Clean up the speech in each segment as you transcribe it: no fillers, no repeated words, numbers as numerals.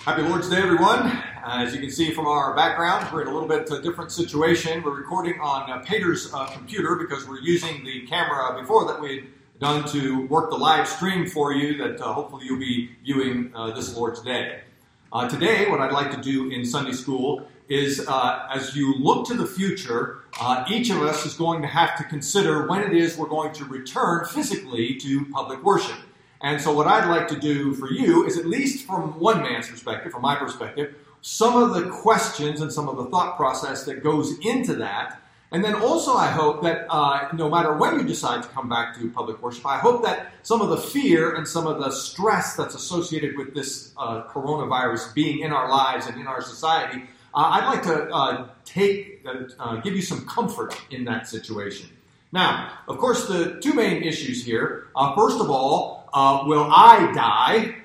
Happy Lord's Day, everyone. As you can see from our background, we're in a little bit different situation. We're recording on Peter's computer because we're using the camera before that we had done to work the live stream for you that hopefully you'll be viewing this Lord's Day. Today, what I'd like to do in Sunday school is as you look to the future, each of us is going to have to consider when it is we're going to return physically to public worship. And so what I'd like to do for you is, at least from one man's perspective, from my perspective, some of the questions and some of the thought process that goes into that. And then also I hope that no matter when you decide to come back to public worship, I hope that some of the fear and some of the stress that's associated with this coronavirus being in our lives and in our society, I'd like to give you some comfort in that situation. Now, of course, the two main issues here, first of all, will I die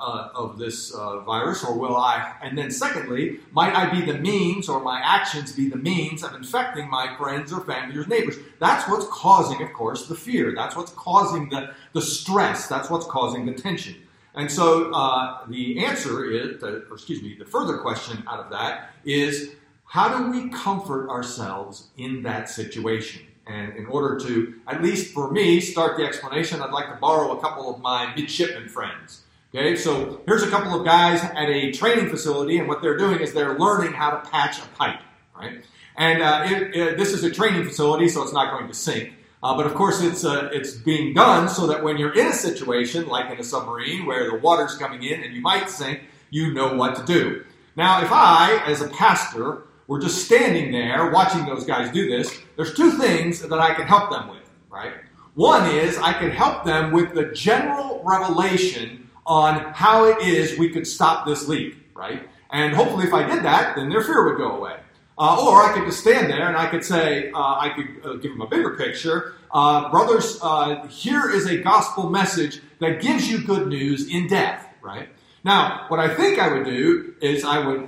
of this virus, or will I? And then secondly, might I be the means, or my actions be the means of infecting my friends or family or neighbors? That's what's causing, of course, the fear. That's what's causing the stress. That's what's causing the tension. And so the answer is, the further question out of that is, how do we comfort ourselves in that situation? And in order to, at least for me, start the explanation, I'd like to borrow a couple of my midshipman friends. Okay, so here's a couple of guys at a training facility, and what they're doing is they're learning how to patch a pipe, right? And this is a training facility, so it's not going to sink. But of course, it's being done so that when you're in a situation, like in a submarine, where the water's coming in and you might sink, you know what to do. Now, if I, as a pastor, were just standing there watching those guys do this, there's two things that I can help them with, right? One is I can help them with the general revelation on how it is we could stop this leak, right? And hopefully if I did that, then their fear would go away. Or I could just stand there and I could say, I could give them a bigger picture. Brothers, here is a gospel message that gives you good news in death, right? Now, what I think I would do is I would,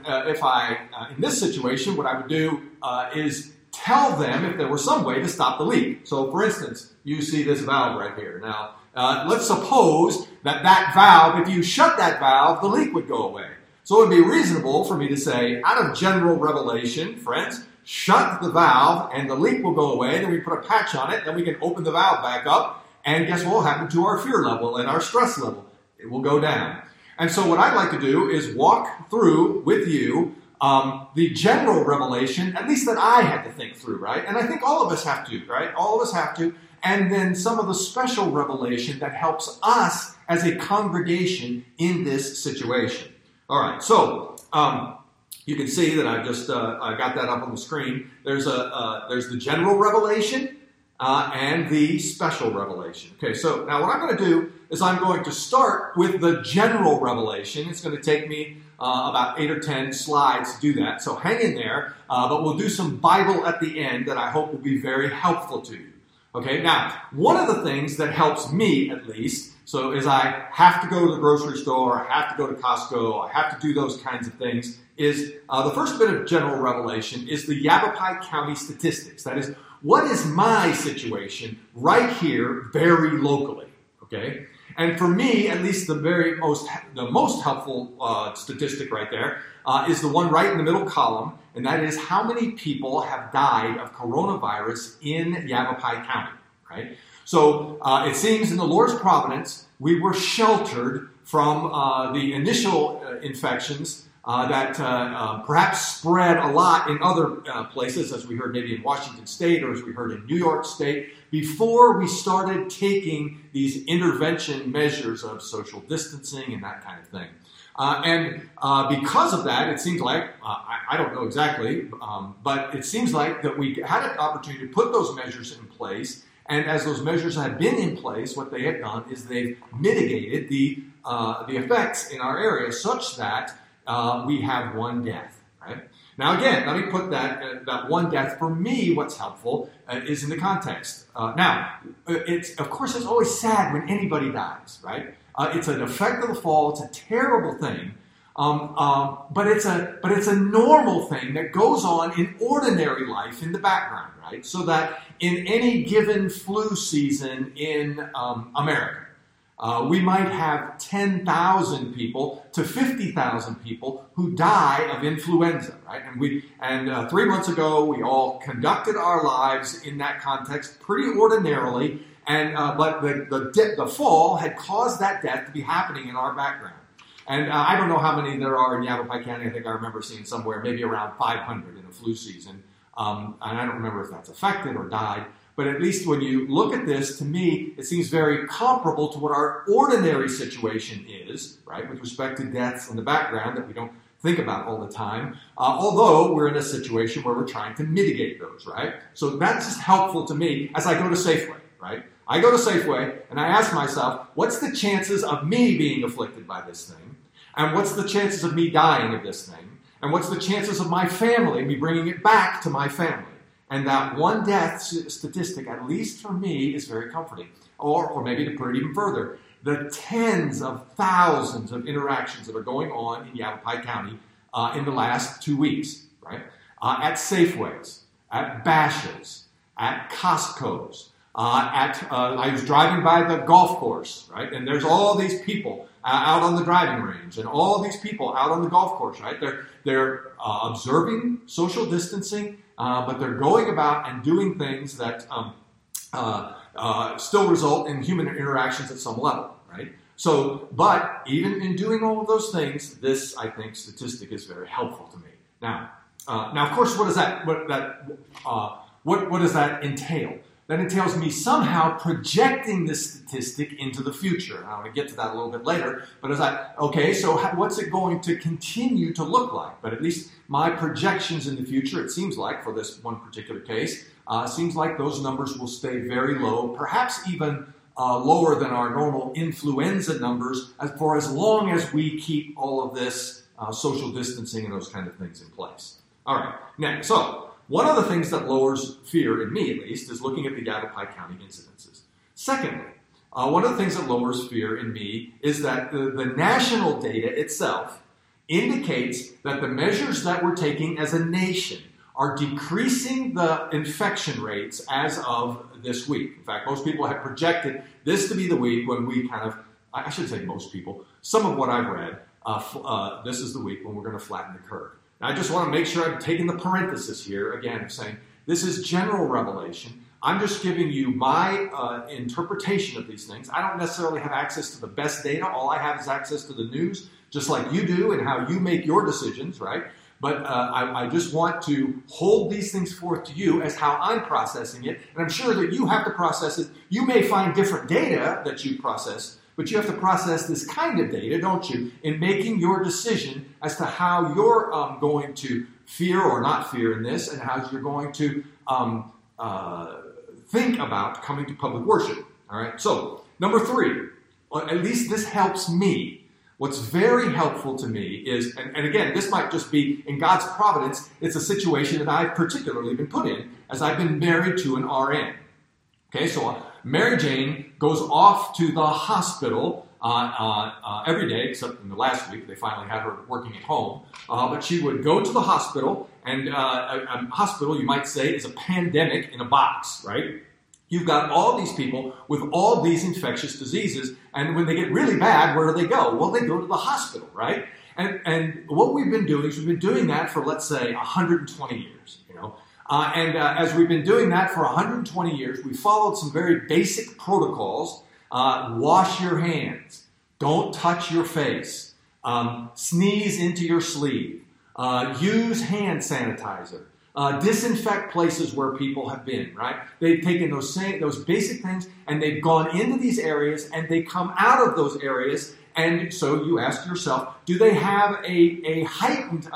in this situation, what I would do is tell them if there were some way to stop the leak. So, for instance, you see this valve right here. Now, let's suppose that valve, if you shut that valve, the leak would go away. So it would be reasonable for me to say, out of general revelation, friends, shut the valve and the leak will go away. Then we put a patch on it, then we can open the valve back up, and guess what will happen to our fear level and our stress level? It will go down. And so what I'd like to do is walk through with you the general revelation, at least that I had to think through, right? And I think all of us have to, right? All of us have to. And then some of the special revelation that helps us as a congregation in this situation. All right, so you can see that I've just I got that up on the screen. There's the general revelation and the special revelation. Okay, so now what I'm going to do is I'm going to start with the general revelation. It's going to take me about 8 or 10 slides to do that, so hang in there. But we'll do some Bible at the end that I hope will be very helpful to you. Okay, now, one of the things that helps me, at least, so is I have to go to the grocery store, I have to go to Costco, I have to do those kinds of things, is the first bit of general revelation is the Yavapai County statistics. That is, what is my situation right here, very locally, okay? And for me, at least the most helpful statistic right there is the one right in the middle column, and that is how many people have died of coronavirus in Yavapai County, right? So it seems in the Lord's providence, we were sheltered from the initial infections that perhaps spread a lot in other places, as we heard maybe in Washington State or as we heard in New York State, before we started taking these intervention measures of social distancing and that kind of thing. And because of that, it seems like, I don't know exactly, but it seems like that we had an opportunity to put those measures in place. And as those measures have been in place, what they have done is they've mitigated the effects in our area such that we have one death, right? Now again, let me put that one death, for me, what's helpful is in the context. Now, of course, it's always sad when anybody dies, right? It's an effect of the fall. It's a terrible thing. But it's a normal thing that goes on in ordinary life in the background, right? So that in any given flu season in America, We might have 10,000 people to 50,000 people who die of influenza, right? And 3 months ago, we all conducted our lives in that context pretty ordinarily, but the fall had caused that death to be happening in our background. And I don't know how many there are in Yavapai County. I think I remember seeing somewhere maybe around 500 in a flu season. And I don't remember if that's affected or died. But at least when you look at this, to me, it seems very comparable to what our ordinary situation is, right, with respect to deaths in the background that we don't think about all the time, although we're in a situation where we're trying to mitigate those, right? So that's just helpful to me as I go to Safeway, right? I go to Safeway and I ask myself, what's the chances of me being afflicted by this thing? And what's the chances of me dying of this thing? And what's the chances of my family, me bringing it back to my family? And that one death statistic, at least for me, is very comforting. Or maybe to put it even further, the tens of thousands of interactions that are going on in Yavapai County in the last 2 weeks, right? At Safeways, at Bashas', at Costco's, I was driving by the golf course, right? And there's all these people out on the driving range, and all these people out on the golf course, right? They're observing social distancing, but they're going about and doing things that still result in human interactions at some level, right? So, but even in doing all of those things, this, I think, statistic is very helpful to me. Now, of course, what does that entail? That entails me somehow projecting this statistic into the future. And I want to get to that a little bit later. But so what's it going to continue to look like? But at least my projections in the future, it seems like, for this one particular case, seems like those numbers will stay very low, perhaps even lower than our normal influenza numbers, for as long as we keep all of this social distancing and those kind of things in place. All right, next. So, one of the things that lowers fear, in me at least, is looking at the Yavapai County incidences. Secondly, one of the things that lowers fear in me is that the national data itself indicates that the measures that we're taking as a nation are decreasing the infection rates as of this week. In fact, most people have projected this to be the week when we I should say most people, some of what I've read, this is the week when we're going to flatten the curve. Now, I just want to make sure I'm taking the parenthesis here, again, of saying this is general revelation. I'm just giving you my interpretation of these things. I don't necessarily have access to the best data. All I have is access to the news, just like you do, and how you make your decisions, right? But I just want to hold these things forth to you as how I'm processing it, and I'm sure that you have to process it. You may find different data that you process, but you have to process this kind of data, don't you, in making your decision as to how you're going to fear or not fear in this, and how you're going to think about coming to public worship. All right. So, number 3, at least this helps me. What's very helpful to me is, and again, this might just be in God's providence, it's a situation that I've particularly been put in as I've been married to an RN. Okay, so Mary Jane goes off to the hospital every day, except in the last week. They finally had her working at home. But she would go to the hospital, and a hospital, you might say, is a pandemic in a box, right? You've got all these people with all these infectious diseases, and when they get really bad, where do they go? Well, they go to the hospital, right? And what we've been doing is we've been doing that for, let's say, 120 years, you know. As we've been doing that for 120 years, we followed some very basic protocols. Wash your hands. Don't touch your face. Sneeze into your sleeve. Use hand sanitizer. Disinfect places where people have been, right? They've taken those basic things and they've gone into these areas and they come out of those areas. And so you ask yourself, do they have a heightened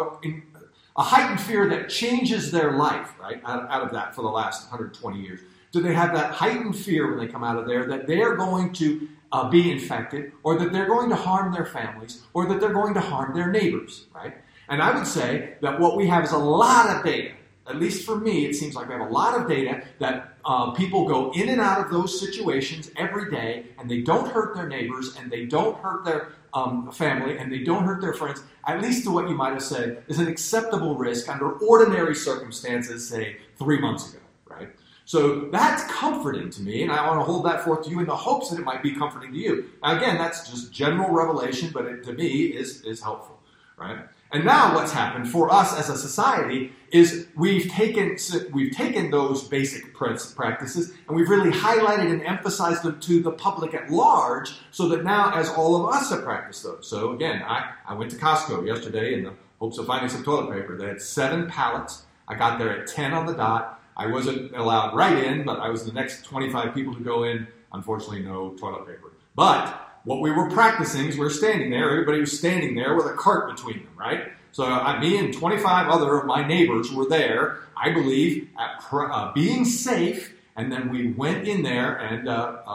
fear that changes their life, right, out of that for the last 120 years? Do they have that heightened fear when they come out of there that they're going to be infected, or that they're going to harm their families, or that they're going to harm their neighbors, right? And I would say that what we have is a lot of data. At least for me, it seems like we have a lot of data that people go in and out of those situations every day, and they don't hurt their neighbors, and they don't hurt their family, and they don't hurt their friends, at least to what you might have said is an acceptable risk under ordinary circumstances, say, 3 months ago, right? So that's comforting to me, and I want to hold that forth to you in the hopes that it might be comforting to you. Now, again, that's just general revelation, but it, to me, is helpful, right? And now what's happened for us as a society is we've taken those basic practices and we've really highlighted and emphasized them to the public at large so that now as all of us have practiced those. So again, I went to Costco yesterday in the hopes of finding some toilet paper. They had 7 pallets. I got there at 10 on the dot. I wasn't allowed right in, but I was the next 25 people to go in. Unfortunately, no toilet paper. But what we were practicing is we were standing there. Everybody was standing there with a cart between them, right? So me and 25 other of my neighbors were there, I believe, at being safe. And then we went in there, and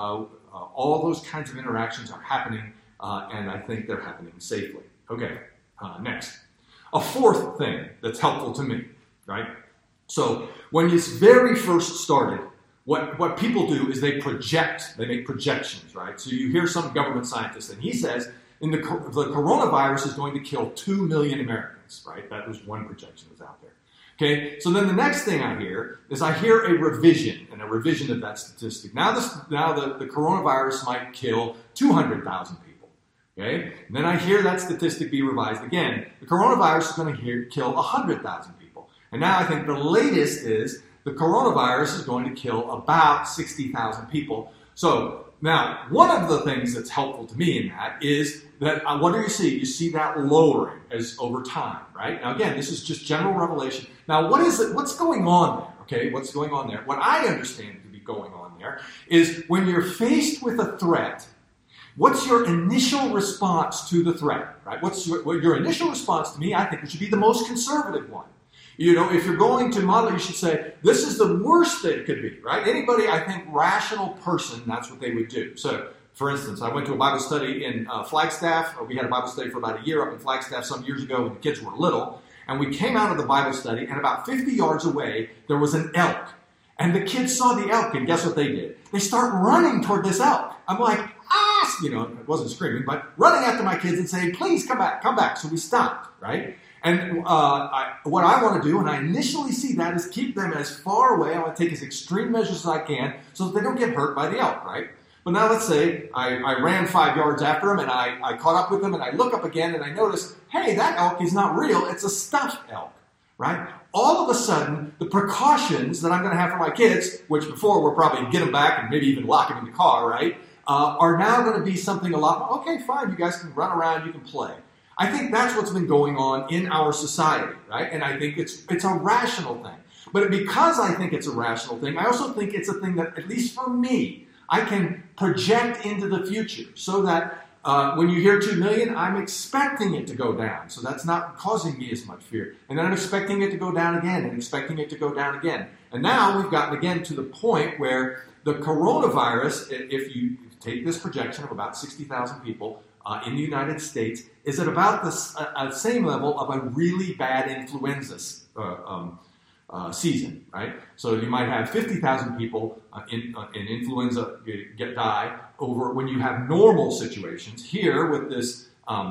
all those kinds of interactions are happening, and I think they're happening safely. Okay, next. A fourth thing that's helpful to me, right? So when it's very first started, what people do is they make projections, right? So you hear some government scientist, and he says the coronavirus is going to kill 2 million Americans, right? That was one projection that's out there. Okay, so then the next thing I hear is a revision of that statistic. Now the coronavirus might kill 200,000 people. Okay, and then I hear that statistic be revised again. The coronavirus is going to kill 100,000 people. And now I think the latest is the coronavirus is going to kill about 60,000 people. So now, one of the things that's helpful to me in that is that what do you see? You see that lowering as over time, right? Now, again, this is just general revelation. Now, what is it? What's going on there? Okay, what's going on there? What I understand to be going on there is when you're faced with a threat, what's your initial response to the threat, right? What's your initial response to me? I think it should be the most conservative one. You know, if you're going to model, you should say, this is the worst that it could be, right? Anybody, I think, rational person, that's what they would do. So, for instance, I went to a Bible study in Flagstaff. We had a Bible study for about a year up in Flagstaff some years ago when the kids were little. And we came out of the Bible study, and about 50 yards away, there was an elk. And the kids saw the elk, and guess what they did? They start running toward this elk. I'm like, you know, it wasn't screaming, but running after my kids and saying, please come back, come back. So we stopped, right? And what I want to do, and I initially see that, is keep them as far away. I want to take as extreme measures as I can so that they don't get hurt by the elk, right? But now let's say I ran 5 yards after them, and I caught up with them, and I look up again, and I notice, hey, that elk is not real. It's a stuffed elk, right? All of a sudden, the precautions that I'm going to have for my kids, which before were probably get them back and maybe even lock them in the car, right, are now going to be something a lot more, okay, fine, you guys can run around, you can play. I think that's what's been going on in our society, right? And I think it's a rational thing. But because I think it's a rational thing, I also think it's a thing that, at least for me, I can project into the future so that when you hear 2 million, I'm expecting it to go down. So that's not causing me as much fear. And then I'm expecting it to go down again and expecting it to go down again. And now we've gotten again to the point where the coronavirus, if you take this projection of about 60,000 people, in the United States is at about the same level of a really bad influenza season, right? So you might have 50,000 people in influenza die over when you have normal situations. Here with this,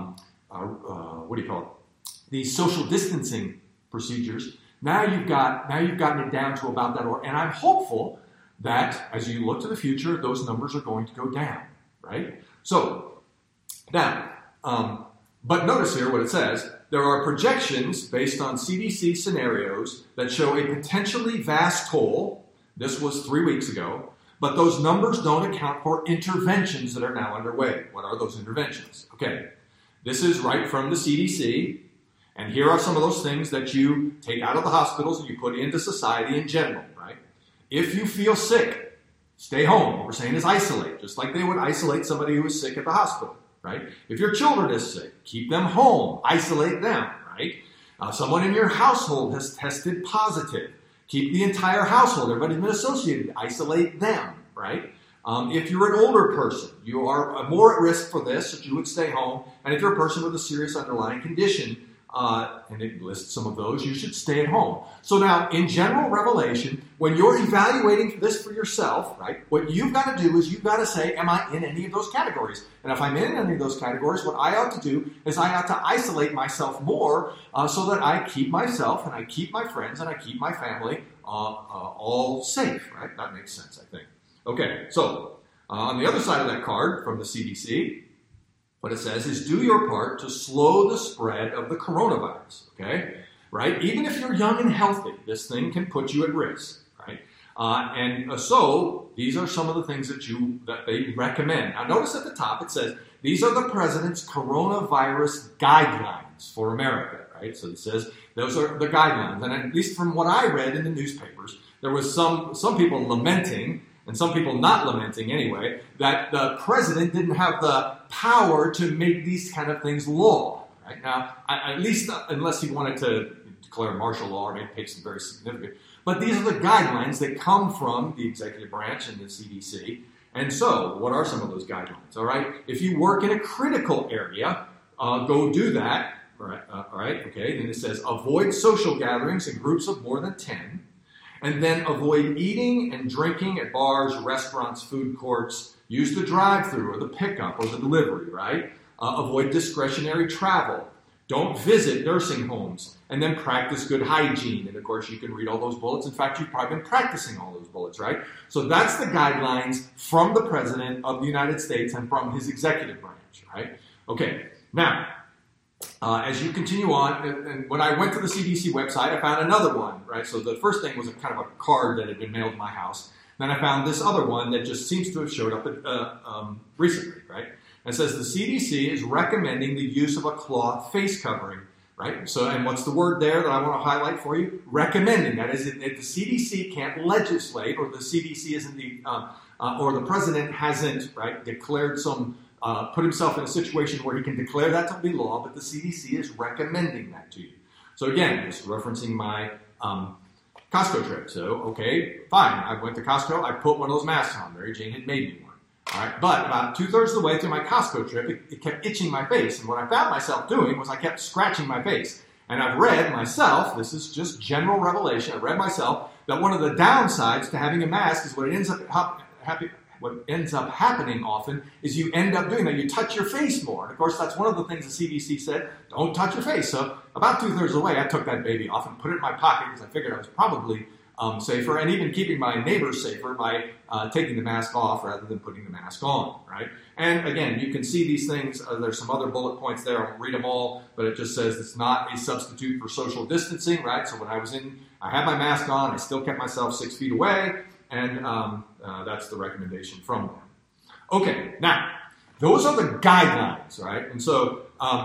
what do you call it? These social distancing procedures. Now you've gotten it down to about that order, and I'm hopeful that as you look to the future, those numbers are going to go down, right? So. Now, but notice here what it says. There are projections based on CDC scenarios that show a potentially vast toll. This was 3 weeks ago. But those numbers don't account for interventions that are now underway. What are those interventions? Okay, this is right from the CDC. And here are some of those things that you take out of the hospitals and you put into society in general, right? If you feel sick, stay home. What we're saying is isolate, just like they would isolate somebody who is sick at the hospital. Right? If your children is sick, keep them home. Isolate them, right? Someone in your household has tested positive. Keep the entire household. Everybody's been associated. Isolate them, right? If you're an older person, you are more at risk for this, so you would stay home. And if you're a person with a serious underlying condition, and it lists some of those, you should stay at home. So now, in general revelation, when you're evaluating this for yourself, right, what you've got to do is you've got to say, am I in any of those categories? And if I'm in any of those categories, what I ought to do is I ought to isolate myself more so that I keep myself and I keep my friends and I keep my family all safe, right? That makes sense, I think. Okay, so on the other side of that card from the CDC, what it says is do your part to slow the spread of the coronavirus, okay? Right? Even if you're young and healthy, this thing can put you at risk, right? So these are some of the things that they recommend. Now notice at the top it says these are the president's coronavirus guidelines for America, right? So it says those are the guidelines. And at least from what I read in the newspapers, there was some people lamenting, and some people not lamenting anyway, that the president didn't have the power to make these kind of things law. Right? Now, at least unless he wanted to declare martial law or maybe take some very significant. But these are the guidelines that come from the executive branch and the CDC. And so, what are some of those guidelines? All right, if you work in a critical area, go do that. All right, okay. Then it says avoid social gatherings in groups of more than 10. And then avoid eating and drinking at bars, restaurants, food courts. Use the drive-thru or the pickup or the delivery, right? Avoid discretionary travel. Don't visit nursing homes. And then practice good hygiene. And of course, you can read all those bullets. In fact, you've probably been practicing all those bullets, right? So that's the guidelines from the President of the United States and from his executive branch, right? Okay, now, as you continue on, and when I went to the CDC website, I found another one, right? So the first thing was a kind of a card that had been mailed to my house. Then I found this other one that just seems to have showed up recently, right? And it says the CDC is recommending the use of a cloth face covering, right? So, and what's the word there that I want to highlight for you? Recommending. That is, if the CDC can't legislate, or the CDC isn't or the president hasn't, right, declared some. Put himself in a situation where he can declare that to be law, but the CDC is recommending that to you. So again, just referencing my Costco trip. So, okay, fine. I went to Costco. I put one of those masks on. Mary Jane had made me one. All right, but about 2/3 of the way through my Costco trip, it kept itching my face. And what I found myself doing was I kept scratching my face. And I've read myself, this is just general revelation, I read myself that one of the downsides to having a mask is what ends up happening often is you end up doing that. You touch your face more. And of course, that's one of the things the CDC said, don't touch your face. So about 2/3 of the way, I took that baby off and put it in my pocket because I figured I was probably safer, and even keeping my neighbors safer by taking the mask off rather than putting the mask on, right? And again, you can see these things. There's some other bullet points there. I won't read them all, but it just says it's not a substitute for social distancing, right? So when I was I had my mask on. I still kept myself 6 feet away. And that's the recommendation from them. Okay, now, those are the guidelines, right? And so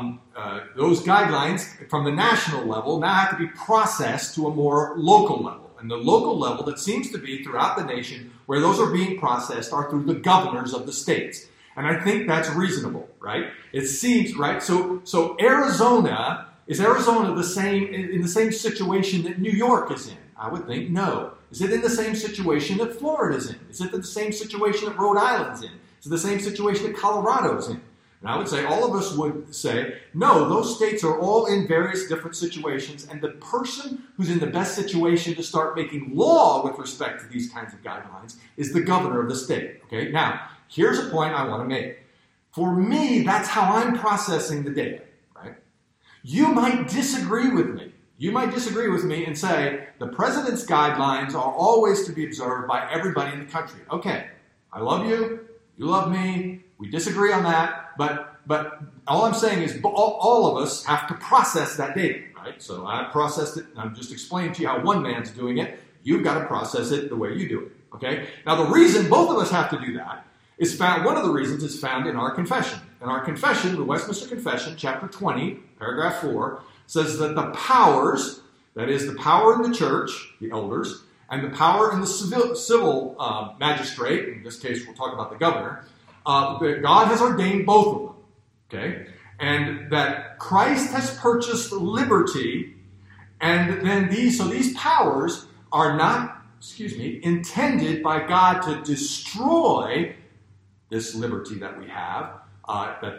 those guidelines from the national level now have to be processed to a more local level. And the local level that seems to be throughout the nation where those are being processed are through the governors of the states. And I think that's reasonable, right? It seems, right? So Arizona, is Arizona in the same situation that New York is in? I would think no. Is it in the same situation that Florida's in? Is it in the same situation that Rhode Island's in? Is it the same situation that Colorado's in? And I would say all of us would say, no, those states are all in various different situations, and the person who's in the best situation to start making law with respect to these kinds of guidelines is the governor of the state. Okay? Now, here's a point I want to make. For me, that's how I'm processing the data, right? You might disagree with me. You might disagree with me and say the president's guidelines are always to be observed by everybody in the country. Okay, I love you. You love me. We disagree on that. But all I'm saying is all of us have to process that data, right? So I processed it, and I'm just explaining to you how one man's doing it. You've got to process it the way you do it, okay? Now, the reason both of us have to do that is found, one of the reasons is found in our confession. In our confession, the Westminster Confession, chapter 20, paragraph 4, says that the powers, that is the power in the church, the elders, and the power in the civil magistrate, in this case we'll talk about the governor, that God has ordained both of them, okay? And that Christ has purchased liberty, and then these powers are not, intended by God to destroy this liberty that we have, that the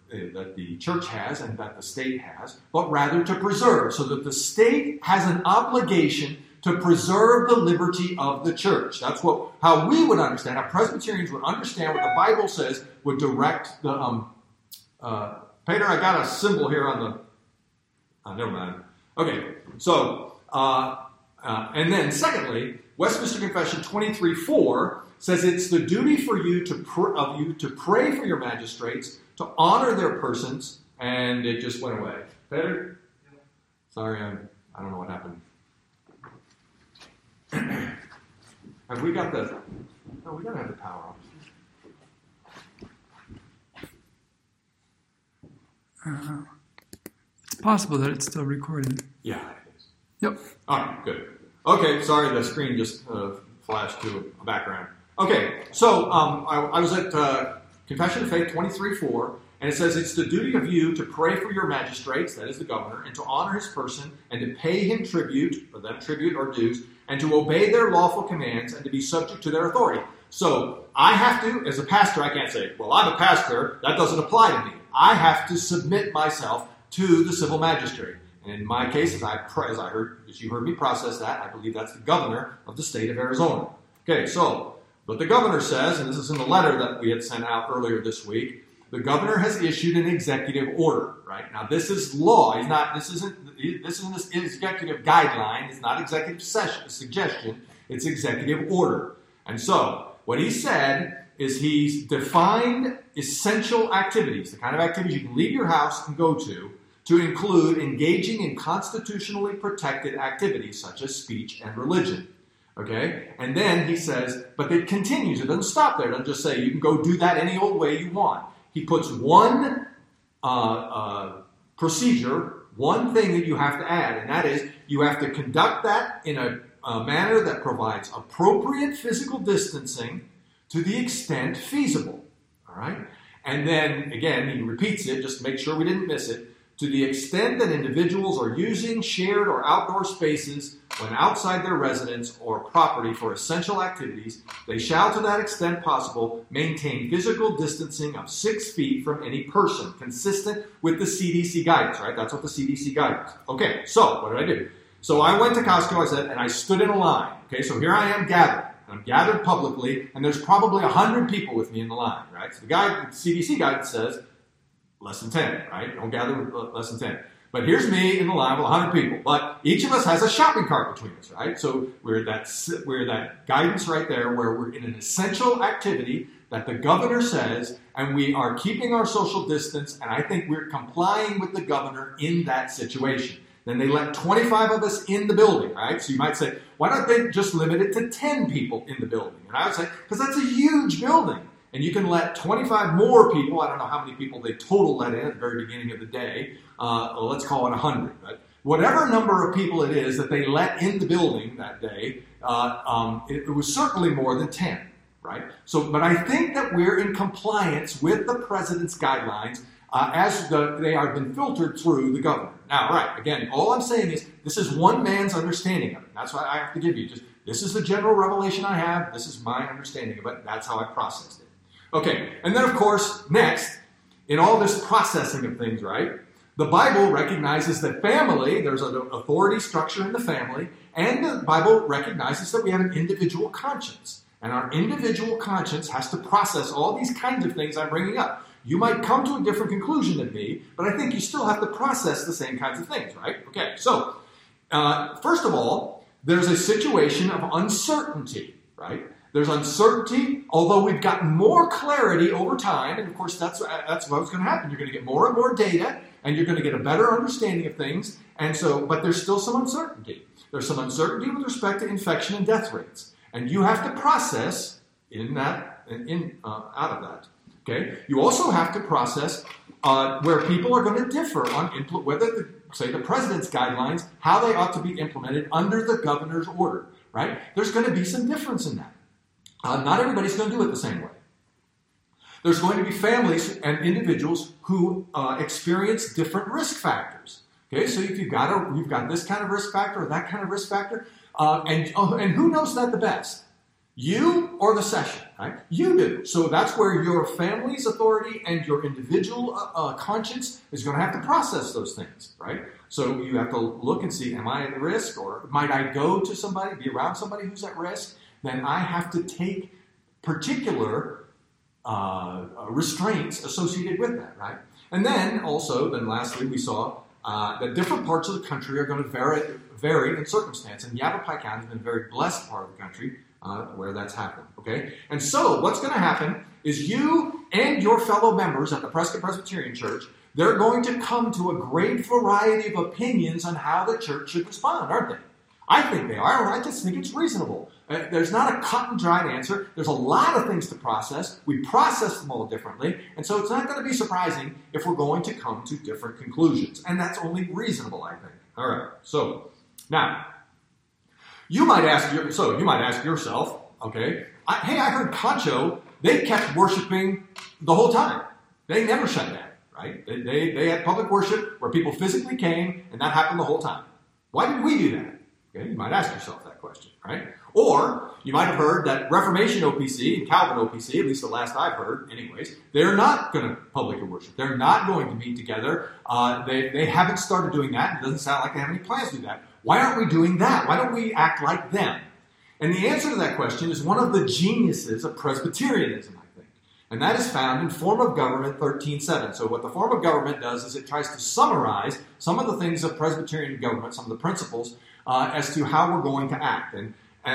that the church has and that the state has, but rather to preserve, so that the state has an obligation to preserve the liberty of the church. That's how we would understand, how Presbyterians would understand what the Bible says would direct the... Peter, I got a symbol here on the... never mind. Okay, so, and then secondly, Westminster Confession 23:4 says it's the duty for you to pray for your magistrates, to honor their persons, and it just went away. Peter? Sorry, I don't know what happened. Have we got the... No, we gotta have the power on. It's possible that it's still recording. Yeah, it is. Yep. All right, good. Okay, sorry, the screen just flashed to a background. Okay, so I was at Confession of Faith 23:4, and it says, it's the duty of you to pray for your magistrates, that is the governor, and to honor his person, and to pay him tribute, or them tribute or dues, and to obey their lawful commands, and to be subject to their authority. So I have to, as a pastor, I can't say, well, I'm a pastor, that doesn't apply to me. I have to submit myself to the civil magistrate. And in my case, as you heard me process that, I believe that's the governor of the state of Arizona. Okay, so, but the governor says, and this is in the letter that we had sent out earlier this week, the governor has issued an executive order, right? Now, this is law. This isn't an executive guideline. It's not executive suggestion. It's executive order. And so, what he said is he's defined essential activities, the kind of activities you can leave your house and go to include engaging in constitutionally protected activities such as speech and religion. Okay? And then he says, but it continues. It doesn't stop there. It doesn't just say you can go do that any old way you want. He puts one procedure, one thing that you have to add, and that is you have to conduct that in a manner that provides appropriate physical distancing to the extent feasible. All right? And then, again, he repeats it just to make sure we didn't miss it. To the extent that individuals are using shared or outdoor spaces when outside their residence or property for essential activities, they shall, to that extent possible, maintain physical distancing of 6 feet from any person, consistent with the CDC guidance, right? That's what the CDC guidance. Okay, so what did I do? So I went to Costco, I said, and I stood in a line. Okay, so here I am gathered. I'm gathered publicly, and there's probably 100 people with me in the line, right? So the CDC guidance says, less than 10, right? Don't gather less than 10. But here's me in the line with 100 people. But each of us has a shopping cart between us, right? So we're that guidance right there where we're in an essential activity that the governor says, and we are keeping our social distance, and I think we're complying with the governor in that situation. Then they let 25 of us in the building, right? So you might say, why don't they just limit it to 10 people in the building? And I would say, because that's a huge building. And you can let 25 more people, I don't know how many people they total let in at the very beginning of the day, let's call it 100. But whatever number of people it is that they let in the building that day, it was certainly more than 10, right? So, but I think that we're in compliance with the president's guidelines as they have been filtered through the governor. Now, right, again, all I'm saying is this is one man's understanding of it. That's what I have to give you. This is the general revelation I have. This is my understanding of it. That's how I processed it. Okay, and then of course, next, in all this processing of things, right, the Bible recognizes that family, there's an authority structure in the family, and the Bible recognizes that we have an individual conscience. And our individual conscience has to process all these kinds of things I'm bringing up. You might come to a different conclusion than me, but I think you still have to process the same kinds of things, right? Okay, so, first of all, there's a situation of uncertainty, right? There's uncertainty, although we've gotten more clarity over time, and of course that's what's going to happen. You're going to get more and more data, and you're going to get a better understanding of things, and so, but there's still some uncertainty. There's some uncertainty with respect to infection and death rates, and you have to process out of that. Okay. You also have to process where people are going to differ on whether the president's guidelines, how they ought to be implemented under the governor's order. Right? There's going to be some difference in that. Not everybody's going to do it the same way. There's going to be families and individuals who experience different risk factors. Okay, so if you've got this kind of risk factor or that kind of risk factor, and who knows that the best? You or the session, right? You do. So that's where your family's authority and your individual conscience is going to have to process those things, right? So you have to look and see, am I at risk, or might I go to somebody, be around somebody who's at risk? Then I have to take particular restraints associated with that, right? And then lastly, we saw that different parts of the country are going to vary in circumstance. And Yavapai County has been a very blessed part of the country where that's happened, okay? And so what's going to happen is you and your fellow members at the Prescott Presbyterian Church, they're going to come to a great variety of opinions on how the church should respond, aren't they? I think they are. I just think it's reasonable. There's not a cut and dried answer. There's a lot of things to process. We process them all differently. And so it's not going to be surprising if we're going to come to different conclusions. And that's only reasonable, I think. All right. So now, you might ask yourself, okay, I heard Concho, they kept worshiping the whole time. They never shut down, right? They had public worship where people physically came, and that happened the whole time. Why did we do that? Okay, you might ask yourself that question, right? Or you might have heard that Reformation OPC and Calvin OPC, at least the last I've heard anyways, they're not going to publicly worship. They're not going to meet together. They haven't started doing that. It doesn't sound like they have any plans to do that. Why aren't we doing that? Why don't we act like them? And the answer to that question is one of the geniuses of Presbyterianism, I think. And that is found in Form of Government 13.7. So what the Form of Government does is it tries to summarize some of the things of Presbyterian government, some of the principles, as to how we're going to act. And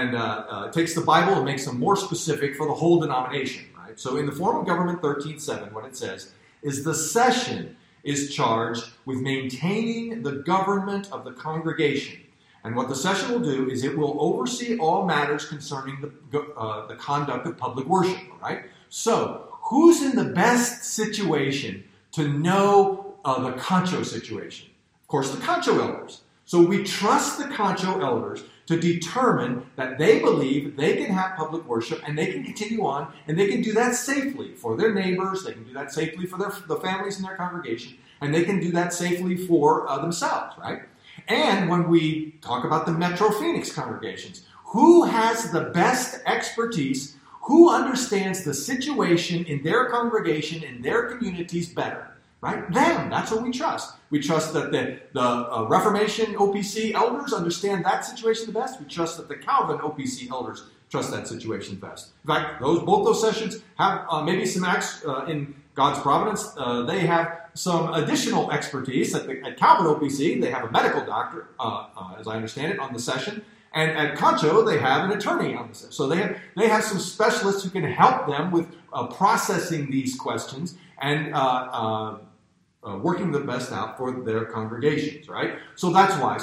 takes the Bible and makes them more specific for the whole denomination. Right? So in the Form of Government 13.7, what it says is the session is charged with maintaining the government of the congregation. And what the session will do is it will oversee all matters concerning the conduct of public worship. All right? So who's in the best situation to know the Concho situation? Of course, the Concho elders. So we trust the Concho elders to determine that they believe they can have public worship and they can continue on, and they can do that safely for their neighbors, they can do that safely for the families in their congregation, and they can do that safely for themselves, right? And when we talk about the Metro Phoenix congregations, who has the best expertise, who understands the situation in their congregation, in their communities better? Right? Them. That's what we trust. We trust that the Reformation OPC elders understand that situation the best. We trust that the Calvin OPC elders trust that situation best. In fact, both those sessions have maybe some acts in God's providence. They have some additional expertise. At Calvin OPC, they have a medical doctor, as I understand it, on the session. And at Concho, they have an attorney on the session. So they have some specialists who can help them with processing these questions and working the best out for their congregations, right? So that's why.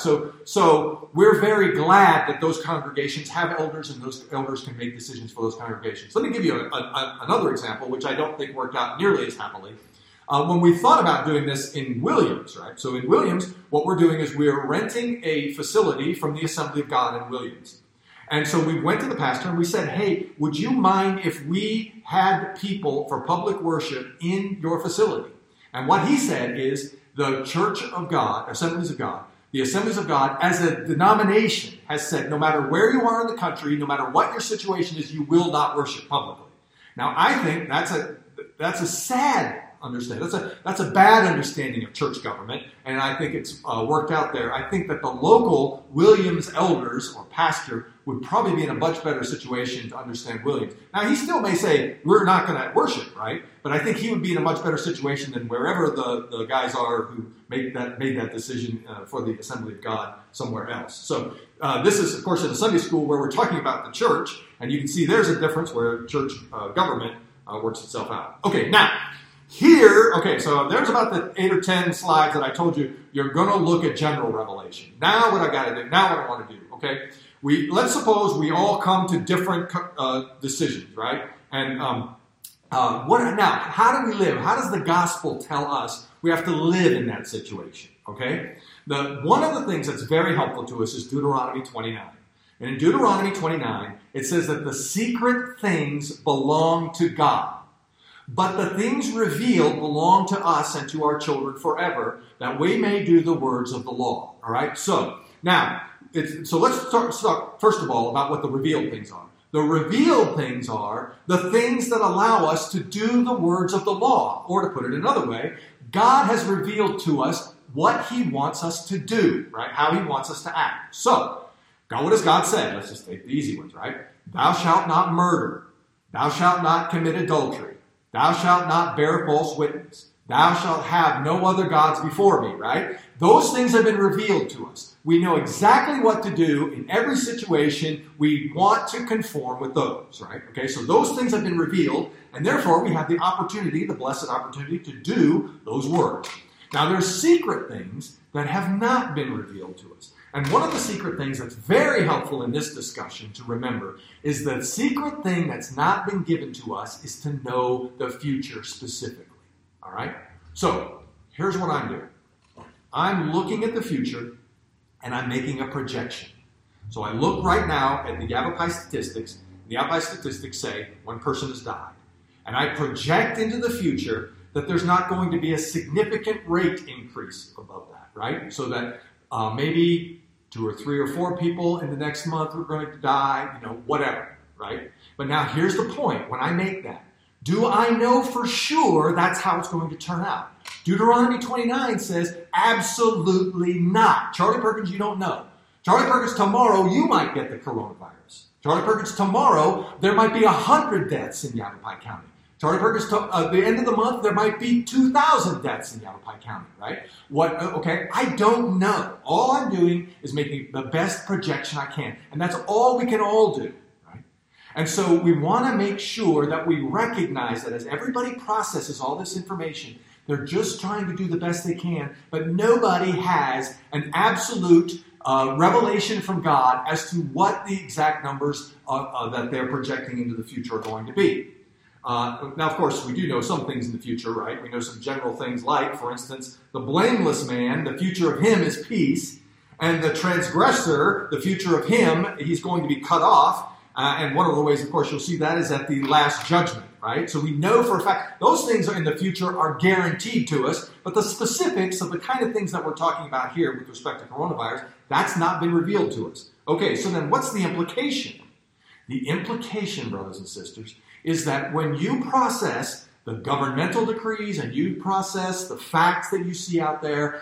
So we're very glad that those congregations have elders, and those elders can make decisions for those congregations. Let me give you another example, which I don't think worked out nearly as happily. When we thought about doing this in Williams, right? So in Williams, what we're doing is we're renting a facility from the Assembly of God in Williams. And so we went to the pastor and we said, hey, would you mind if we had people for public worship in your facility? And what he said is the Church of God, Assemblies of God, the Assemblies of God as a denomination has said no matter where you are in the country, no matter what your situation is, you will not worship publicly. Now, I think that's a sad understanding. That's a bad understanding of church government, and I think it's worked out there. I think that the local Williams elders or pastor would probably be in a much better situation to understand Williams. Now, he still may say, we're not going to worship, right? But I think he would be in a much better situation than wherever the guys are who made that decision for the Assembly of God somewhere else. So this is, of course, in a Sunday school where we're talking about the church, and you can see there's a difference where church government works itself out. Okay, now, here, so there's about the 8 or 10 slides that I told you. You're going to look at general revelation. Now what I got to do, now what I want to do, okay? Let's suppose we all come to different decisions, right? And how do we live? How does the gospel tell us we have to live in that situation, okay? One of the things that's very helpful to us is Deuteronomy 29. And in Deuteronomy 29, it says that the secret things belong to God. But the things revealed belong to us and to our children forever, that we may do the words of the law. All right? So, now, let's talk first of all about what the revealed things are. The revealed things are the things that allow us to do the words of the law. Or to put it another way, God has revealed to us what he wants us to do, right? How he wants us to act. So, what does God say? Let's just take the easy ones, right? Thou shalt not murder. Thou shalt not commit adultery. Thou shalt not bear false witness. Thou shalt have no other gods before me, right? Those things have been revealed to us. We know exactly what to do in every situation. We want to conform with those, right? Okay, so those things have been revealed, and therefore we have the opportunity, the blessed opportunity, to do those words. Now, there's secret things that have not been revealed to us. And one of the secret things that's very helpful in this discussion to remember is the secret thing that's not been given to us is to know the future specifically. All right? So, here's what I'm doing. I'm looking at the future, and I'm making a projection. So I look right now at the Yavapai statistics. The Yavapai statistics say one person has died. And I project into the future that there's not going to be a significant rate increase above that, right? So that maybe 2 or 3 or 4 people in the next month are going to die, whatever, right? But now here's the point. When I make that, do I know for sure that's how it's going to turn out? Deuteronomy 29 says, absolutely not. Charlie Perkins, you don't know. Charlie Perkins, tomorrow you might get the coronavirus. Charlie Perkins, tomorrow there might be 100 deaths in Yavapai County. Charlie Perkins, at the end of the month, there might be 2,000 deaths in Yavapai County, right? Okay, I don't know. All I'm doing is making the best projection I can. And that's all we can all do, right? And so we want to make sure that we recognize that as everybody processes all this information, they're just trying to do the best they can, but nobody has an absolute revelation from God as to what the exact numbers that they're projecting into the future are going to be. Now, of course, we do know some things in the future, right? We know some general things like, for instance, the blameless man, the future of him is peace, and the transgressor, the future of him, he's going to be cut off. And one of the ways, of course, you'll see that is at the last judgment, right? So we know for a fact those things in the future are guaranteed to us, but the specifics of the kind of things that we're talking about here with respect to coronavirus, that's not been revealed to us. Okay, so then what's the implication? The implication, brothers and sisters, is that when you process the governmental decrees and you process the facts that you see out there,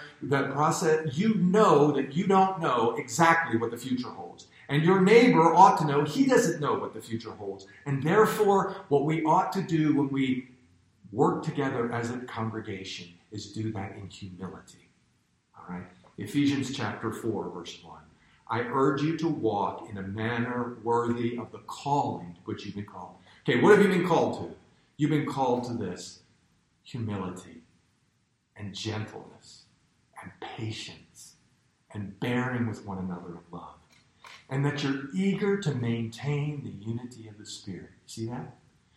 you know that you don't know exactly what the future holds. And your neighbor ought to know he doesn't know what the future holds. And therefore, what we ought to do when we work together as a congregation is do that in humility. All right? Ephesians chapter 4, verse 1. I urge you to walk in a manner worthy of the calling to which you've been called. Okay, what have you been called to? You've been called to this: humility and gentleness and patience and bearing with one another in love. And that you're eager to maintain the unity of the Spirit. See that?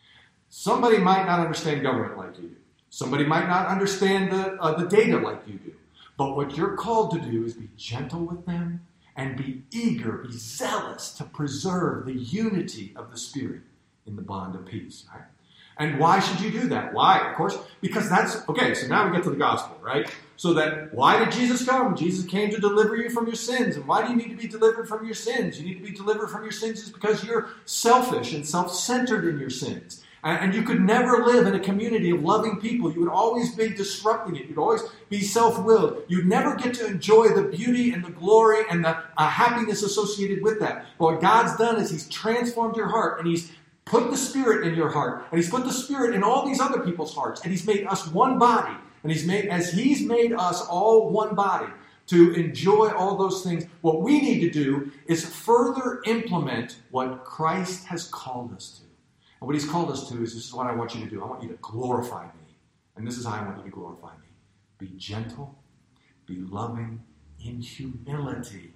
Somebody might not understand government like you do. Somebody might not understand the data like you do. But what you're called to do is be gentle with them and be eager, be zealous to preserve the unity of the Spirit in the bond of peace. Right? And why should you do that? Why? Of course, because okay, so now we get to the gospel, right? So that, why did Jesus come? Jesus came to deliver you from your sins. And why do you need to be delivered from your sins? You need to be delivered from your sins is because you're selfish and self-centered in your sins. And you could never live in a community of loving people. You would always be disrupting it. You'd always be self-willed. You'd never get to enjoy the beauty and the glory and the happiness associated with that. But what God's done is He's transformed your heart, and He's put the Spirit in your heart, and He's put the Spirit in all these other people's hearts, and He's made us one body. And He's made us all one body to enjoy all those things. What we need to do is further implement what Christ has called us to. And what He's called us to is, this is what I want you to do. I want you to glorify me. And this is how I want you to glorify me. Be gentle, be loving, in humility.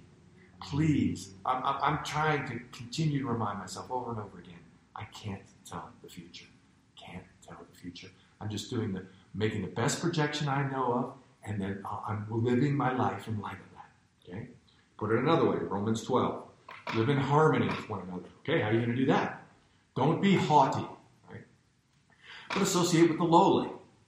Please, I'm trying to continue to remind myself over and over again, I can't tell the future. Can't tell the future. I'm just making the best projection I know of, and then I'm living my life in light of that. Okay? Put it another way, Romans 12. Live in harmony with one another. Okay, how are you going to do that? Don't be haughty, right? But associate with the lowly.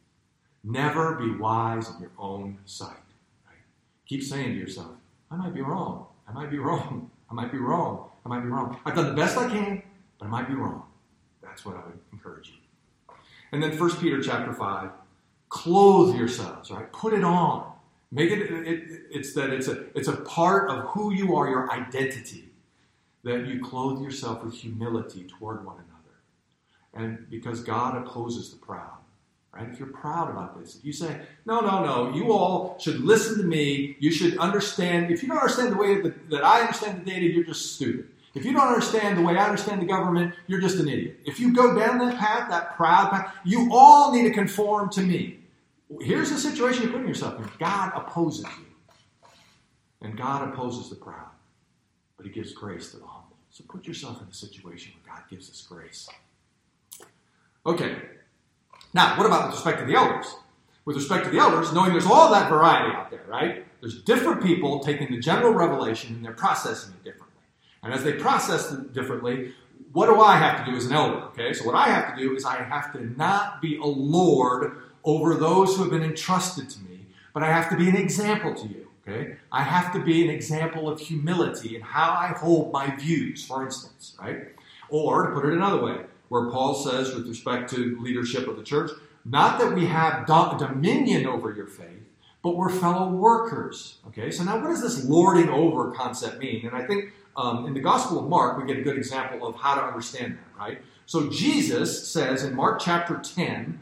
Never be wise in your own sight. Right? Keep saying to yourself, I might be wrong. I might be wrong. I might be wrong. I might be wrong. I've done the best I can. but I might be wrong. That's what I would encourage you. And then 1 Peter chapter 5, clothe yourselves, right? Put it on. Make it's a part of who you are, your identity, that you clothe yourself with humility toward one another. And because God opposes the proud, right? If you're proud about this, if you say, no, you all should listen to me, you should understand. If you don't understand the way that I understand the data, you're just stupid. If you don't understand the way I understand the government, you're just an idiot. If you go down that path, that proud path, you all need to conform to me. Here's the situation you're putting yourself in. God opposes you. And God opposes the proud. But he gives grace to the humble. So put yourself in a situation where God gives us grace. Okay. Now, what about with respect to the elders? With respect to the elders, knowing there's all that variety out there, right? There's different people taking the general revelation and they're processing it differently. And as they process it differently, what do I have to do as an elder? Okay, so what I have to do is I have to not be a lord over those who have been entrusted to me, but I have to be an example to you. Okay, I have to be an example of humility in how I hold my views, for instance, right? Or, to put it another way, where Paul says with respect to leadership of the church, not that we have dominion over your faith, but we're fellow workers. Okay, so now what does this lording over concept mean? And I think in the Gospel of Mark, we get a good example of how to understand that, right? So Jesus says in Mark chapter 10,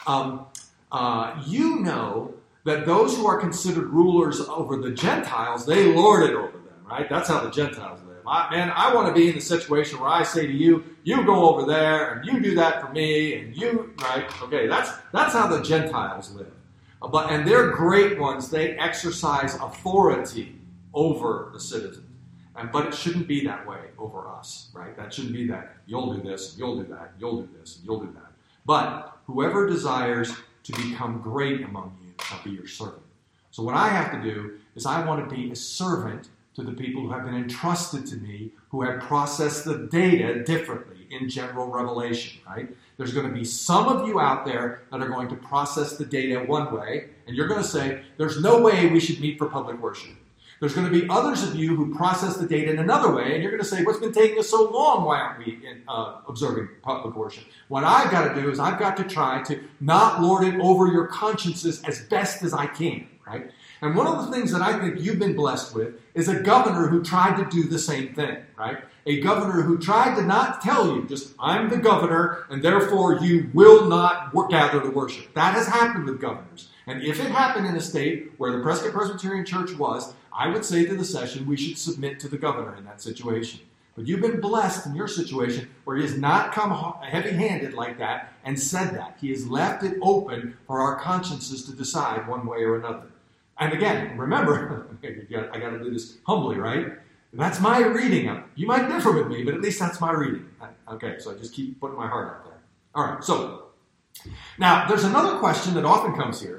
you know that those who are considered rulers over the Gentiles, they lord it over them, right? That's how the Gentiles live. I want to be in the situation where I say to you, you go over there, and you do that for me, and you, right? Okay, that's how the Gentiles live. And they're great ones. They exercise authority over the citizens. But it shouldn't be that way over us, right? That shouldn't be that. You'll do this, and you'll do that, and you'll do this, and you'll do that. But whoever desires to become great among you shall be your servant. So what I have to do is I want to be a servant to the people who have been entrusted to me, who have processed the data differently in general revelation, right? There's going to be some of you out there that are going to process the data one way, and you're going to say, there's no way we should meet for public worship. There's going to be others of you who process the data in another way, and you're going to say, what's been taking us so long? Why aren't we observing public worship? What I've got to do is I've got to try to not lord it over your consciences as best as I can, right? And one of the things that I think you've been blessed with is a governor who tried to do the same thing, right? A governor who tried to not tell you, just, I'm the governor, and therefore you will not gather to worship. That has happened with governors. And if it happened in a state where the Prescott Presbyterian Church was, I would say to the session, we should submit to the governor in that situation. But you've been blessed in your situation where he has not come heavy-handed like that and said that. He has left it open for our consciences to decide one way or another. And again, remember, I got to do this humbly, right? That's my reading of it. You might differ with me, but at least that's my reading. Okay, so I just keep putting my heart out there. All right, so now there's another question that often comes here.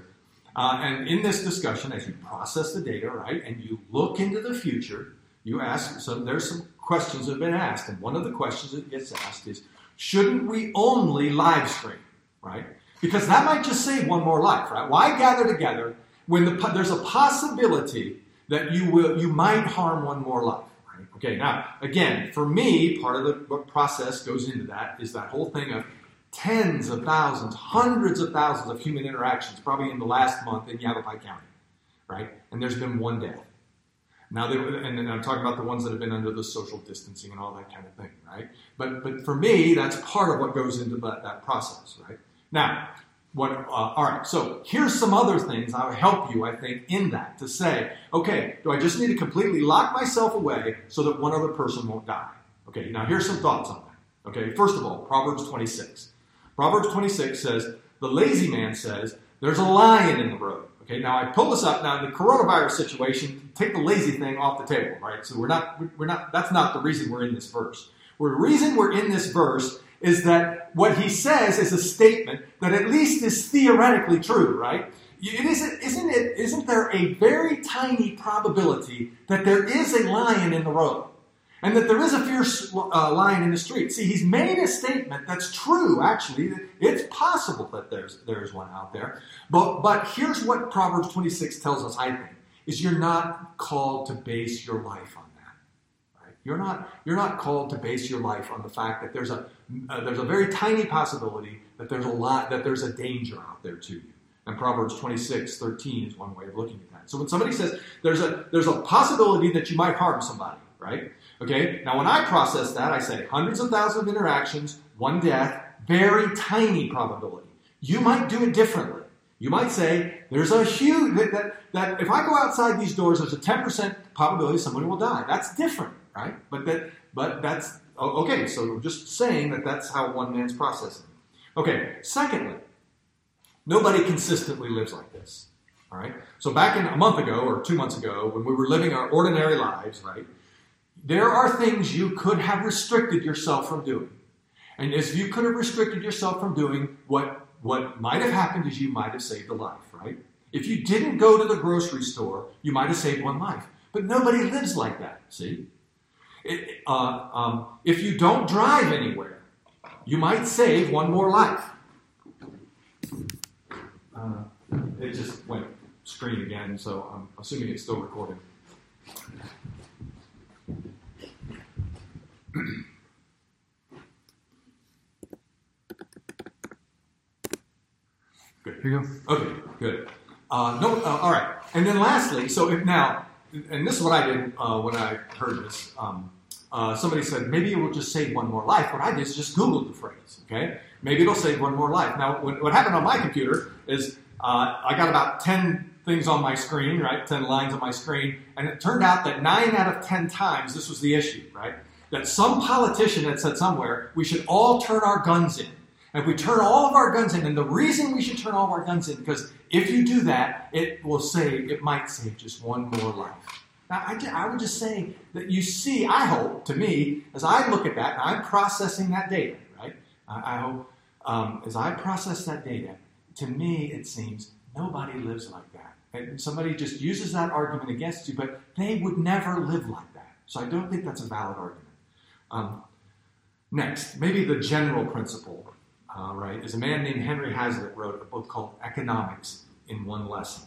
And in this discussion, as you process the data, right, and you look into the future, you ask, so there's some questions that have been asked. And one of the questions that gets asked is, shouldn't we only live stream, right? Because that might just save one more life, right? Why gather together when there's a possibility that you might harm one more life, right? Okay, now, again, for me, part of the process goes into that is that whole thing of tens of thousands, hundreds of thousands of human interactions, probably in the last month in Yavapai County, right? And there's been one death. Now, and I'm talking about the ones that have been under the social distancing and all that kind of thing, right? But for me, that's part of what goes into that process, right? Now, all right, so here's some other things I would help you, I think, in that to say, okay, do I just need to completely lock myself away so that one other person won't die? Okay, now here's some thoughts on that. Okay, first of all, Proverbs 26. Proverbs 26 says, the lazy man says, there's a lion in the road. Okay, now I pull this up. Now, in the coronavirus situation, take the lazy thing off the table, right? So we're not, that's not the reason we're in this verse. The reason we're in this verse is that what he says is a statement that at least is theoretically true, right? Isn't there a very tiny probability that there is a lion in the road? And that there is a fierce lion in the street. See, he's made a statement that's true, actually. It's possible that there's one out there. But here's what Proverbs 26 tells us, I think, is you're not called to base your life on that. Right? You're not called to base your life on the fact that there's a very tiny possibility that there's a danger out there to you. And Proverbs 26:13 is one way of looking at that. So when somebody says there's a possibility that you might harm somebody, right? Okay. Now when I process that, I say hundreds of thousands of interactions, one death, very tiny probability. You might do it differently. You might say there's a huge that if I go outside these doors, there's a 10% probability somebody will die. That's different, right? But that's okay. So we're just saying that that's how one man's processing. Okay. Secondly, nobody consistently lives like this. All right. So back in a month ago or 2 months ago, when we were living our ordinary lives, right, there are things you could have restricted yourself from doing. And if you could have restricted yourself from doing, what might have happened is you might have saved a life, right? If you didn't go to the grocery store, you might have saved one life. But nobody lives like that, see? If you don't drive anywhere, you might save one more life. It just went screen again, so I'm assuming it's still recording. Good. Here you go. Okay, good. All right. And then lastly, so if now, and this is what I did when I heard this. Somebody said, maybe it will just save one more life. What I did is just Googled the phrase, okay? Maybe it'll save one more life. Now, what happened on my computer is I got about 10 things on my screen, right? 10 lines on my screen. And it turned out that 9 out of 10 times this was the issue, right? That some politician had said somewhere, we should all turn our guns in. And if we turn all of our guns in, and the reason we should turn all of our guns in, because if you do that, it might save just one more life. Now, I would just say that you see, I hope, to me, as I look at that, and I'm processing that data, right? I hope, as I process that data, to me, it seems nobody lives like that. And somebody just uses that argument against you, but they would never live like that. So I don't think that's a valid argument. Next, maybe the general principle, right, is a man named Henry Hazlitt wrote a book called Economics in One Lesson.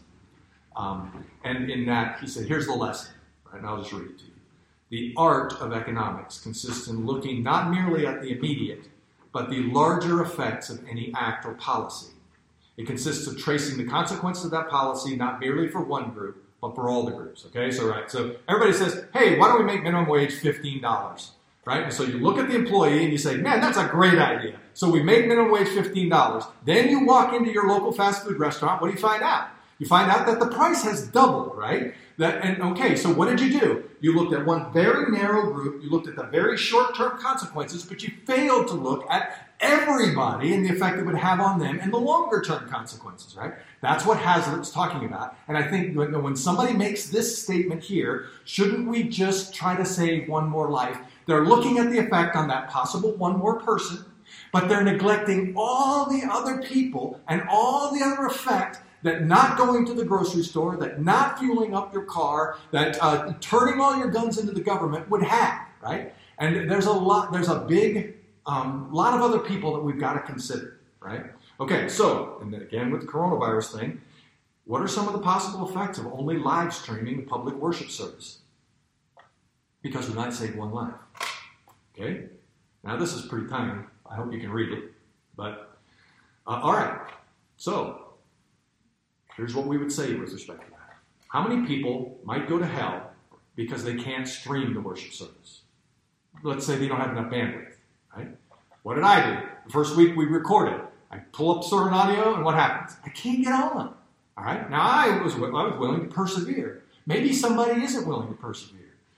And in that, he said, here's the lesson, right, and I'll just read it to you. The art of economics consists in looking not merely at the immediate, but the larger effects of any act or policy. It consists of tracing the consequences of that policy, not merely for one group, but for all the groups. Okay, so everybody says, hey, why don't we make minimum wage $15? Right? And so you look at the employee and you say, man, that's a great idea. So we make minimum wage $15. Then you walk into your local fast food restaurant. What do you find out? You find out that the price has doubled, right? So what did you do? You looked at one very narrow group. You looked at the very short-term consequences, but you failed to look at everybody and the effect it would have on them and the longer-term consequences, right? That's what Hazlitt's talking about. And I think when somebody makes this statement here, shouldn't we just try to save one more life? They're looking at the effect on that possible one more person, but they're neglecting all the other people and all the other effect that not going to the grocery store, that not fueling up your car, that turning all your guns into the government would have, right? And there's a big lot of other people that we've got to consider, right? Okay, so, and then again with the coronavirus thing, what are some of the possible effects of only live streaming the public worship service? Because we might save one life. Okay? Now this is pretty tiny. I hope you can read it. But, all right. So, here's what we would say with respect to that. How many people might go to hell because they can't stream the worship service? Let's say they don't have enough bandwidth, right? What did I do? The first week we recorded. I pull up certain audio, and what happens? I can't get on. All right? Now, I was willing to persevere. Maybe somebody isn't willing to persevere.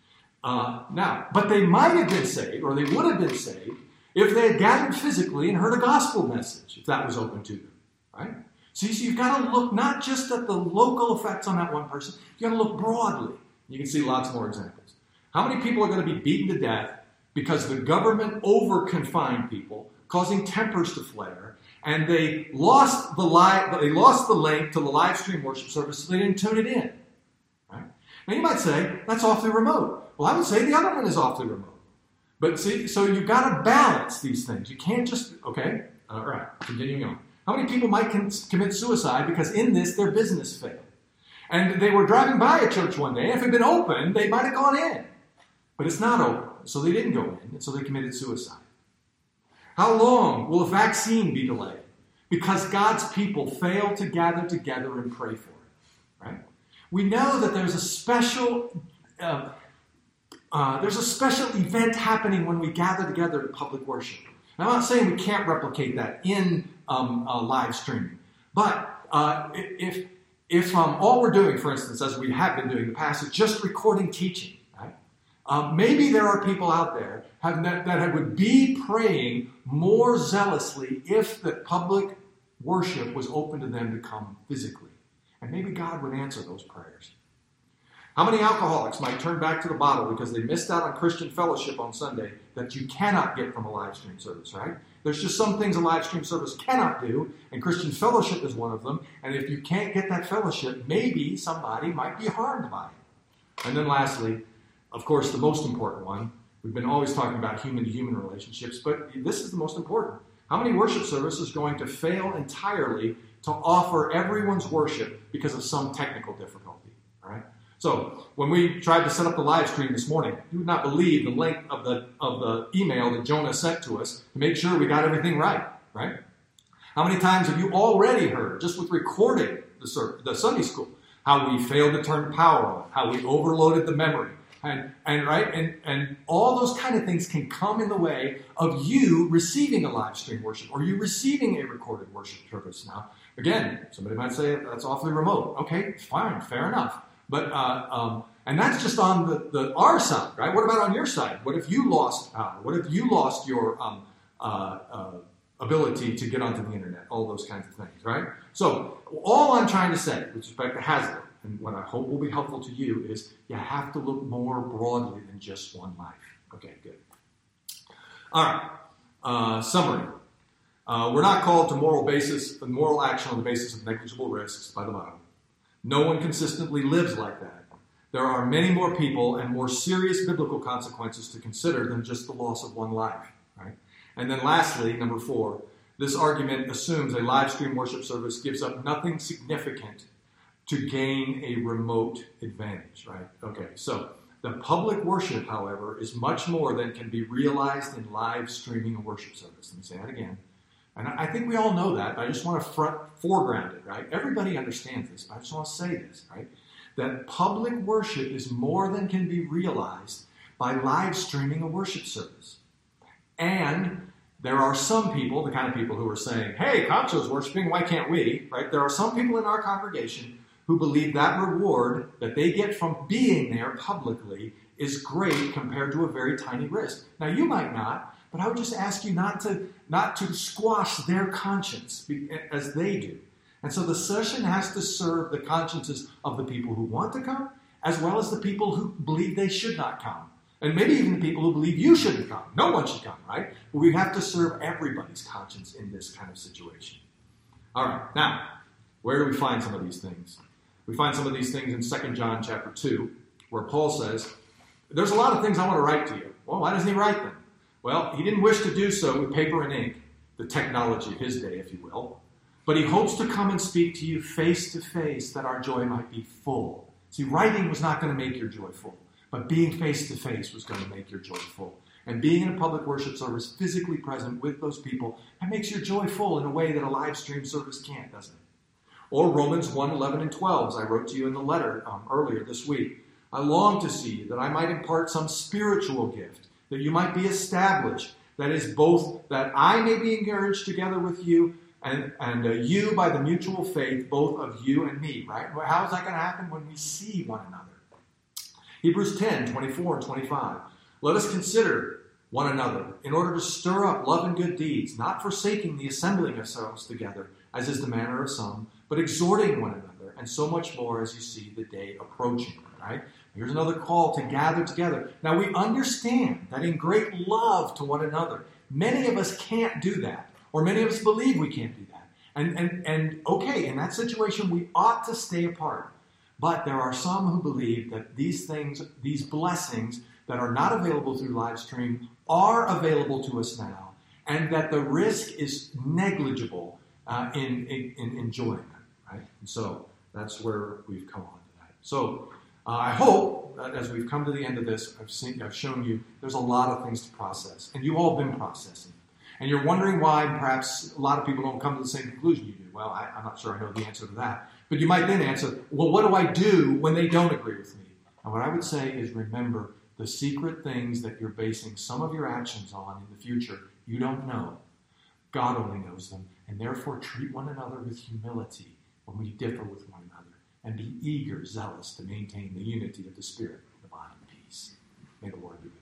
But they might have been saved, or they would have been saved, if they had gathered physically and heard a gospel message, if that was open to them, right? So you've got to look not just at the local effects on that one person, you've got to look broadly. You can see lots more examples. How many people are going to be beaten to death because the government over-confined people, causing tempers to flare, and they lost the link to the live stream worship service, so they didn't tune it in, right? Now you might say, that's awfully remote. Well, I would say the other one is awfully remote. But see, so you've got to balance these things. You can't just, okay, all right, continuing on. How many people might commit suicide because in this their business failed? And they were driving by a church one day, and if it had been open, they might have gone in. But it's not open, so they didn't go in, and so they committed suicide. How long will a vaccine be delayed? Because God's people fail to gather together and pray for it, right? We know that there's a special event happening when we gather together in public worship. And I'm not saying we can't replicate that in live streaming, but if all we're doing, for instance, as we have been doing in the past, is just recording teaching, right? Maybe there are people out there that would be praying more zealously if the public worship was open to them to come physically. And maybe God would answer those prayers. How many alcoholics might turn back to the bottle because they missed out on Christian fellowship on Sunday that you cannot get from a live stream service, right? There's just some things a live stream service cannot do, and Christian fellowship is one of them. And if you can't get that fellowship, maybe somebody might be harmed by it. And then lastly, of course, the most important one, we've been always talking about human-to-human relationships, but this is the most important. How many worship services are going to fail entirely to offer everyone's worship because of some technical difficulty, all right? So when we tried to set up the live stream this morning, you would not believe the length of the email that Jonah sent to us to make sure we got everything right? How many times have you already heard, just with recording the Sunday school, how we failed to turn power on, how we overloaded the memory, and all those kind of things can come in the way of you receiving a live stream worship or you receiving a recorded worship service. Now, again, somebody might say that's awfully remote. Okay, fine, fair enough. But and that's just on our side, right? What about on your side? What if you lost power? What if you lost your ability to get onto the internet? All those kinds of things, right? So all I'm trying to say with respect to Haslet, and what I hope will be helpful to you, is you have to look more broadly than just one life. Okay, good. All right. Summary. We're not called to moral action on the basis of negligible risks by the Bible. No one consistently lives like that. There are many more people and more serious biblical consequences to consider than just the loss of one life, right? And then lastly, number 4, this argument assumes a live stream worship service gives up nothing significant to gain a remote advantage, right? Okay, so the public worship, however, is much more than can be realized in live streaming a worship service. Let me say that again. And I think we all know that, but I just want to foreground it, right? Everybody understands this, but I just want to say this, right? That public worship is more than can be realized by live streaming a worship service. And there are some people, the kind of people who are saying, hey, Concho's worshiping, why can't we, right? There are some people in our congregation who believe that reward that they get from being there publicly is great compared to a very tiny risk. Now, you might not, but I would just ask you not to squash their conscience as they do. And so the session has to serve the consciences of the people who want to come, as well as the people who believe they should not come. And maybe even the people who believe you shouldn't come. No one should come, right? But we have to serve everybody's conscience in this kind of situation. All right, now, where do we find some of these things? We find some of these things in 2 John chapter 2, where Paul says, there's a lot of things I want to write to you. Well, why doesn't he write them? Well, he didn't wish to do so with paper and ink, the technology of his day, if you will. But he hopes to come and speak to you face to face that our joy might be full. See, writing was not going to make your joy full, but being face to face was going to make your joy full. And being in a public worship service, physically present with those people, that makes your joy full in a way that a live stream service can't, doesn't it? Or Romans 1:11 and 12, as I wrote to you in the letter earlier this week. I long to see you, that I might impart some spiritual gift, that you might be established. That is, both that I may be encouraged together with you, and you by the mutual faith, both of you and me, right? How is that going to happen? When we see one another. Hebrews 10:24 and 25. Let us consider one another in order to stir up love and good deeds, not forsaking the assembling ourselves together, as is the manner of some, but exhorting one another, and so much more as you see the day approaching, right? Here's another call to gather together. Now, we understand that in great love to one another, many of us can't do that, or many of us believe we can't do that. And okay, in that situation, we ought to stay apart. But there are some who believe that these things, these blessings that are not available through live stream are available to us now, and that the risk is negligible in enjoying them, right? And so that's where we've come on to that. So I hope that as we've come to the end of this, I've shown you there's a lot of things to process, and you've all been processing. And you're wondering why perhaps a lot of people don't come to the same conclusion you do. Well, I'm not sure I know the answer to that. But you might then answer, well, what do I do when they don't agree with me? And what I would say is remember the secret things that you're basing some of your actions on in the future. You don't know. God only knows them. And therefore treat one another with humility when we differ with one another. And be eager, zealous to maintain the unity of the Spirit, the bond of peace. May the Lord be with you.